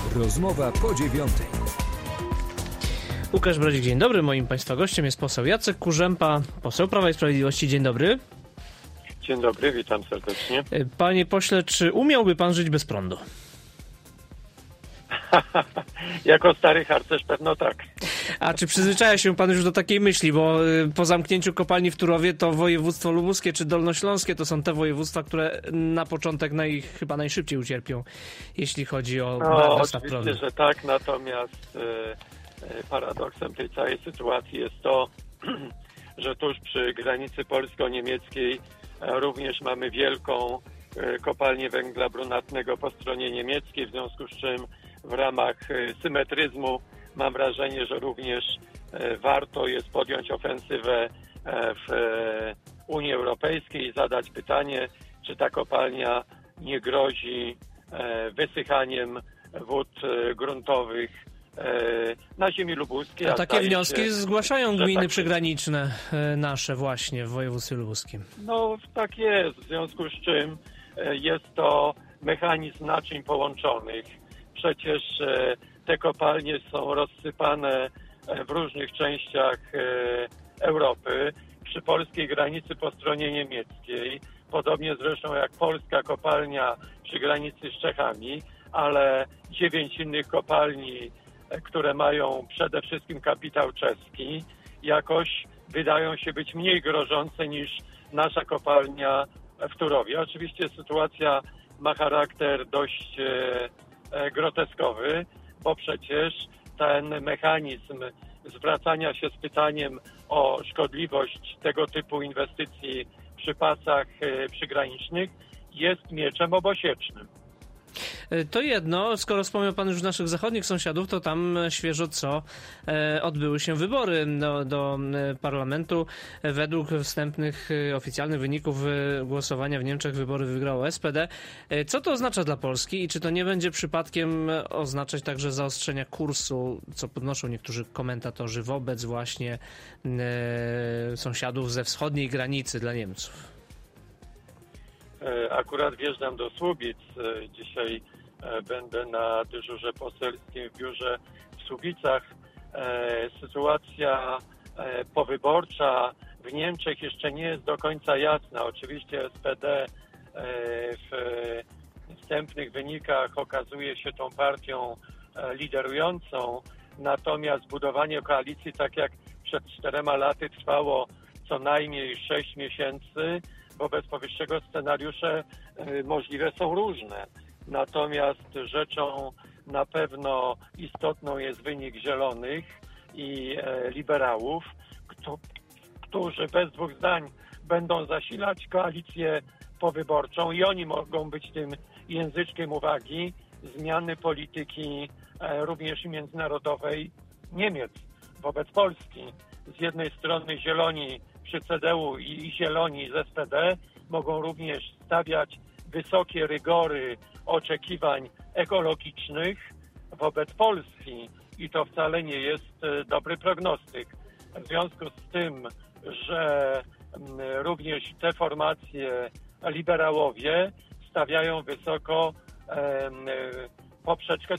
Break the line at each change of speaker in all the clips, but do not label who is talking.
Rozmowa po 9.
Łukasz Brodzik, dzień dobry. Moim Państwa gościem jest poseł Jacek Kurzępa, poseł Prawa i Sprawiedliwości. Dzień dobry.
Dzień dobry, witam serdecznie.
Panie pośle, czy umiałby pan żyć bez prądu?
Jako stary harcerz pewno tak.
A czy przyzwyczaja się pan już do takiej myśli, bo po zamknięciu kopalni w Turowie to województwo lubuskie czy dolnośląskie to są te województwa, które na początek chyba najszybciej ucierpią, jeśli chodzi o brak dostaw prądu.
Oczywiście, że tak, natomiast paradoksem tej całej sytuacji jest to, że tuż przy granicy polsko-niemieckiej również mamy wielką kopalnię węgla brunatnego po stronie niemieckiej, w związku z czym w ramach symetryzmu mam wrażenie, że również warto jest podjąć ofensywę w Unii Europejskiej i zadać pytanie, czy ta kopalnia nie grozi wysychaniem wód gruntowych na ziemi lubuskiej.
A takie wnioski zgłaszają gminy
tak
przygraniczne nasze właśnie w województwie lubuskim.
No tak jest, w związku z czym jest to mechanizm naczyń połączonych. Przecież te kopalnie są rozsypane w różnych częściach Europy, przy polskiej granicy po stronie niemieckiej, podobnie zresztą jak polska kopalnia przy granicy z Czechami, ale 9 innych kopalni, które mają przede wszystkim kapitał czeski, jakoś wydają się być mniej grożące niż nasza kopalnia w Turowie. Oczywiście sytuacja ma charakter dość groteskowy, bo przecież ten mechanizm zwracania się z pytaniem o szkodliwość tego typu inwestycji przy pasach przygranicznych jest mieczem obosiecznym.
To jedno, skoro wspomniał pan już naszych zachodnich sąsiadów, to tam świeżo co odbyły się wybory do parlamentu. Według wstępnych oficjalnych wyników głosowania w Niemczech wybory wygrało SPD. Co to oznacza dla Polski i czy to nie będzie przypadkiem oznaczać także zaostrzenia kursu, co podnoszą niektórzy komentatorzy wobec właśnie sąsiadów ze wschodniej granicy dla Niemców?
Akurat wjeżdżam do Słubic. Dzisiaj będę na dyżurze poselskim w biurze w Słubicach. Sytuacja powyborcza w Niemczech jeszcze nie jest do końca jasna. Oczywiście SPD w wstępnych wynikach okazuje się tą partią liderującą, natomiast budowanie koalicji, tak jak przed 4 laty, trwało co najmniej 6 miesięcy. Wobec powyższego scenariusze możliwe są różne. Natomiast rzeczą na pewno istotną jest wynik Zielonych i liberałów, którzy bez dwóch zdań będą zasilać koalicję powyborczą i oni mogą być tym języczkiem uwagi zmiany polityki również i międzynarodowej Niemiec wobec Polski. Z jednej strony Zieloni przy CDU i Zieloni z SPD mogą również stawiać wysokie rygory oczekiwań ekologicznych wobec Polski i to wcale nie jest dobry prognostyk. W związku z tym, że również te formacje liberałowie stawiają wysoko poprzeczkę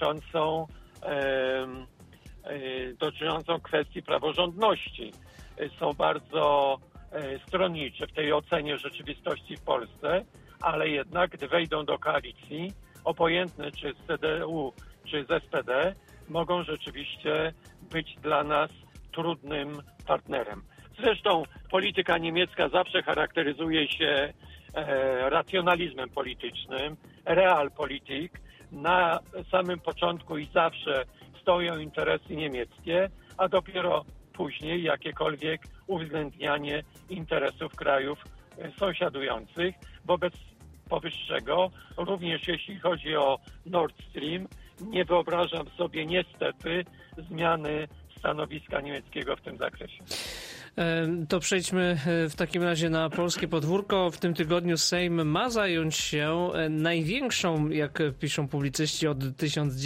dotyczącą kwestii praworządności. Są bardzo stronnicze w tej ocenie rzeczywistości w Polsce, ale jednak gdy wejdą do koalicji, obojętne czy z CDU, czy z SPD, mogą rzeczywiście być dla nas trudnym partnerem. Zresztą polityka niemiecka zawsze charakteryzuje się racjonalizmem politycznym, realpolitik. Na samym początku i zawsze stoją interesy niemieckie, a dopiero później jakiekolwiek uwzględnianie interesów krajów sąsiadujących. Wobec powyższego, również jeśli chodzi o Nord Stream, nie wyobrażam sobie niestety zmiany stanowiska niemieckiego w tym zakresie.
To przejdźmy w takim razie na polskie podwórko. W tym tygodniu Sejm ma zająć się największą, jak piszą publicyści, od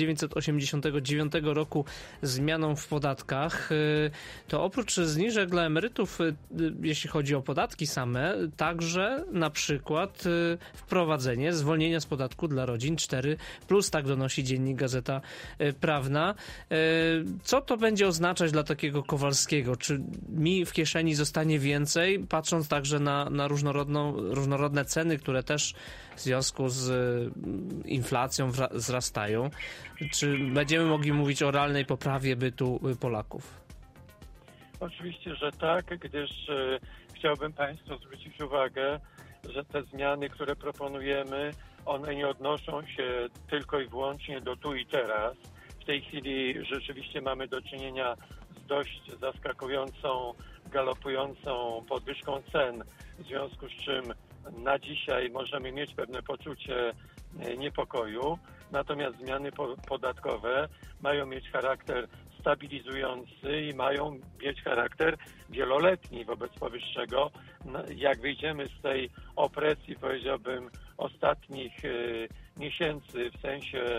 1989 roku zmianą w podatkach. To oprócz zniżek dla emerytów, jeśli chodzi o podatki same, także na przykład wprowadzenie zwolnienia z podatku dla rodzin 4+, tak donosi dziennik Gazeta Prawna. Co to będzie oznaczać dla takiego Kowalskiego? Czy mi w kieszeni zostanie więcej, patrząc także na różnorodne ceny, które też w związku z inflacją wzrastają? Czy będziemy mogli mówić o realnej poprawie bytu Polaków?
Oczywiście, że tak, gdyż chciałbym Państwu zwrócić uwagę, że te zmiany, które proponujemy, one nie odnoszą się tylko i wyłącznie do tu i teraz. W tej chwili rzeczywiście mamy do czynienia z dość zaskakującą, galopującą podwyżką cen, w związku z czym na dzisiaj możemy mieć pewne poczucie niepokoju, natomiast zmiany podatkowe mają mieć charakter stabilizujący i mają mieć charakter wieloletni. Wobec powyższego, jak wyjdziemy z tej opresji, powiedziałbym, ostatnich miesięcy w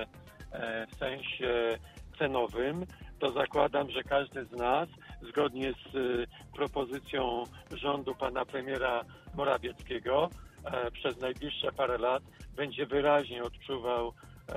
sensie cenowym, to zakładam, że każdy z nas, zgodnie z propozycją rządu pana premiera Morawieckiego, przez najbliższe parę lat będzie wyraźnie odczuwał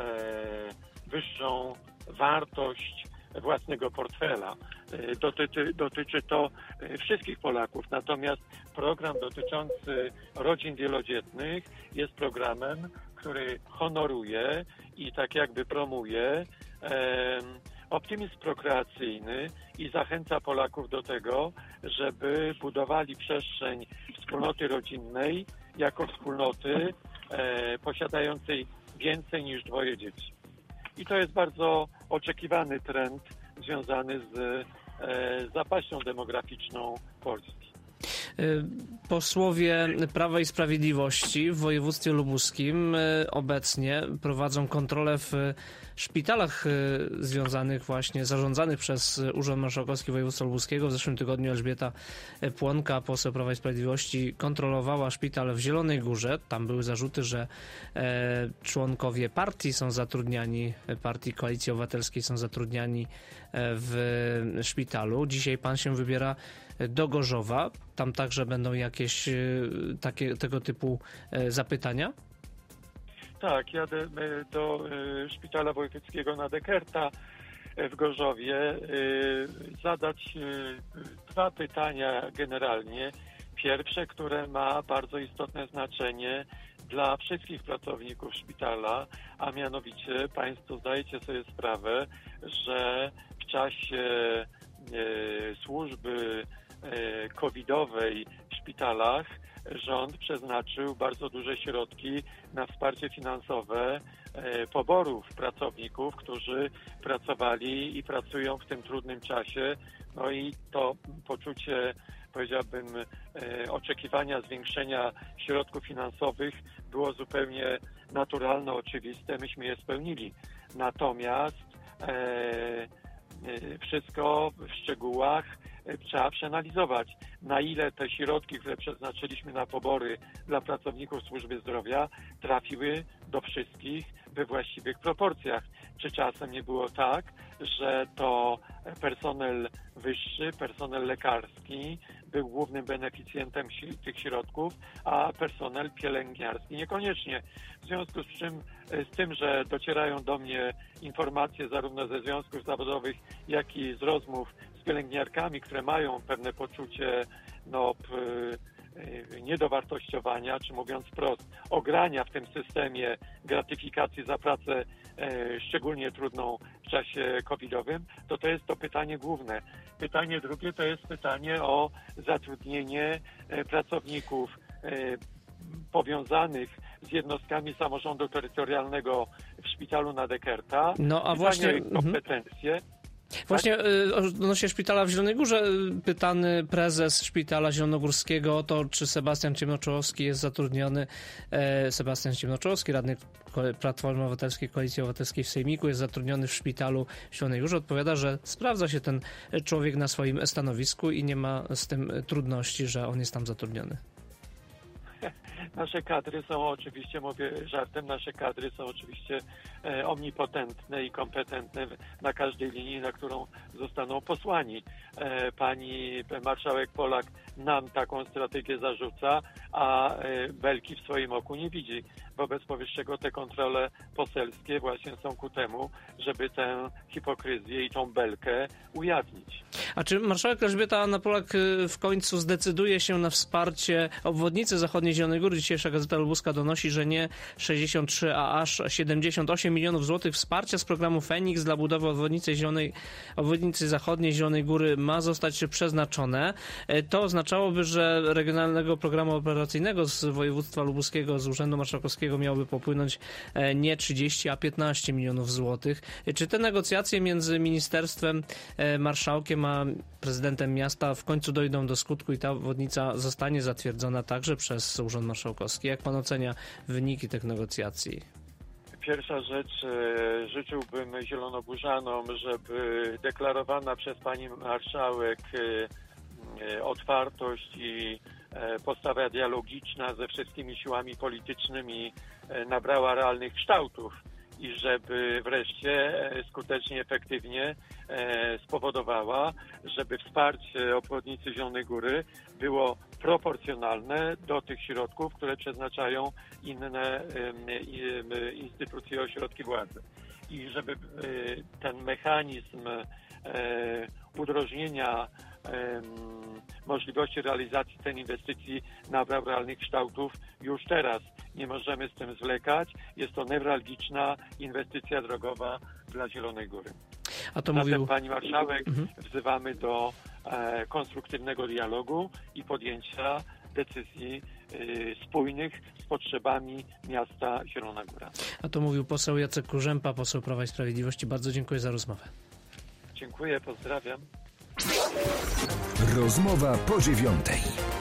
wyższą wartość własnego portfela. Dotyczy to wszystkich Polaków, natomiast program dotyczący rodzin wielodzietnych jest programem, który honoruje i tak jakby promuje optymizm prokreacyjny i zachęca Polaków do tego, żeby budowali przestrzeń wspólnoty rodzinnej jako wspólnoty posiadającej więcej niż 2 dzieci. I to jest bardzo oczekiwany trend związany z zapaścią demograficzną Polski.
Posłowie Prawa i Sprawiedliwości w województwie lubuskim obecnie prowadzą kontrolę w szpitalach związanych właśnie, zarządzanych przez Urząd Marszałkowski Województwa Lubuskiego. W zeszłym tygodniu Elżbieta Płonka, poseł Prawa i Sprawiedliwości, kontrolowała szpital w Zielonej Górze. Tam były zarzuty, że członkowie partii są zatrudniani, partii Koalicji Obywatelskiej są zatrudniani w szpitalu. Dzisiaj pan się wybiera do Gorzowa. Tam także będą jakieś tego typu zapytania?
Tak, jadę do Szpitala Wojewódzkiego na Dekerta w Gorzowie zadać 2 pytania generalnie. Pierwsze, które ma bardzo istotne znaczenie dla wszystkich pracowników szpitala, a mianowicie Państwo zdajecie sobie sprawę, że w czasie służby covidowej w szpitalach rząd przeznaczył bardzo duże środki na wsparcie finansowe poborów pracowników, którzy pracowali i pracują w tym trudnym czasie. No i to poczucie, powiedziałbym, oczekiwania zwiększenia środków finansowych było zupełnie naturalne, oczywiste. Myśmy je spełnili. Natomiast wszystko w szczegółach trzeba przeanalizować, na ile te środki, które przeznaczyliśmy na pobory dla pracowników służby zdrowia, trafiły do wszystkich we właściwych proporcjach. Czy czasem nie było tak, że to personel wyższy, personel lekarski był głównym beneficjentem tych środków, a personel pielęgniarski niekoniecznie. W związku z tym, że docierają do mnie informacje zarówno ze związków zawodowych, jak i z rozmów z pielęgniarkami, które mają pewne poczucie niedowartościowania, czy mówiąc wprost, ogrania w tym systemie gratyfikacji za pracę szczególnie trudną w czasie covidowym, to jest to pytanie główne. Pytanie drugie to jest pytanie o zatrudnienie pracowników powiązanych z jednostkami samorządu terytorialnego w szpitalu na Dekerta.
No a właśnie
kompetencje.
Właśnie odnośnie szpitala w Zielonej Górze, pytany prezes szpitala zielonogórskiego o to, czy Sebastian Ciemnoczołowski jest zatrudniony. Sebastian Ciemnoczołowski, radny Platformy Obywatelskiej, Koalicji Obywatelskiej w Sejmiku, jest zatrudniony w szpitalu w Zielonej Górze. Odpowiada, że sprawdza się ten człowiek na swoim stanowisku i nie ma z tym trudności, że on jest tam zatrudniony.
Nasze kadry są oczywiście, mówię żartem, nasze kadry są oczywiście omnipotentne i kompetentne na każdej linii, na którą zostaną posłani. Pani marszałek Polak nam taką strategię zarzuca, a belki w swoim oku nie widzi. Wobec powyższego te kontrole poselskie właśnie są ku temu, żeby tę hipokryzję i tą belkę ujawnić.
A czy marszałek Elżbieta Anna Polak w końcu zdecyduje się na wsparcie obwodnicy zachodniej Zielonej Góry? Dzisiejsza Gazeta Lubuska donosi, że nie 63, a aż 78 milionów złotych wsparcia z programu Feniks dla budowy obwodnicy zachodniej Zielonej Góry ma zostać przeznaczone. To oznaczałoby, że regionalnego programu operacyjnego z województwa lubuskiego, z Urzędu Marszałkowskiego miałoby popłynąć nie 30, a 15 milionów złotych. Czy te negocjacje między ministerstwem, marszałkiem a prezydentem miasta w końcu dojdą do skutku i ta obwodnica zostanie zatwierdzona także przez Urząd Marszałkowski? Jak pan ocenia wyniki tych negocjacji?
Pierwsza rzecz, życzyłbym zielonogórzanom, żeby deklarowana przez pani marszałek otwartość i postawa dialogiczna ze wszystkimi siłami politycznymi nabrała realnych kształtów i żeby wreszcie skutecznie, efektywnie spowodowała, żeby wsparcie obwodnicy Zielonej Góry było proporcjonalne do tych środków, które przeznaczają inne instytucje, ośrodki władzy. I żeby ten mechanizm udrożnienia możliwości realizacji tej inwestycji nabrał realnych kształtów już teraz. Nie możemy z tym zwlekać. Jest to newralgiczna inwestycja drogowa dla Zielonej Góry.
A to
Zatem, pani marszałek, wzywamy do konstruktywnego dialogu i podjęcia decyzji spójnych z potrzebami miasta Zielona Góra.
A to mówił poseł Jacek Kurzępa, poseł Prawa i Sprawiedliwości. Bardzo dziękuję za rozmowę.
Dziękuję, pozdrawiam.
Rozmowa po 9:00.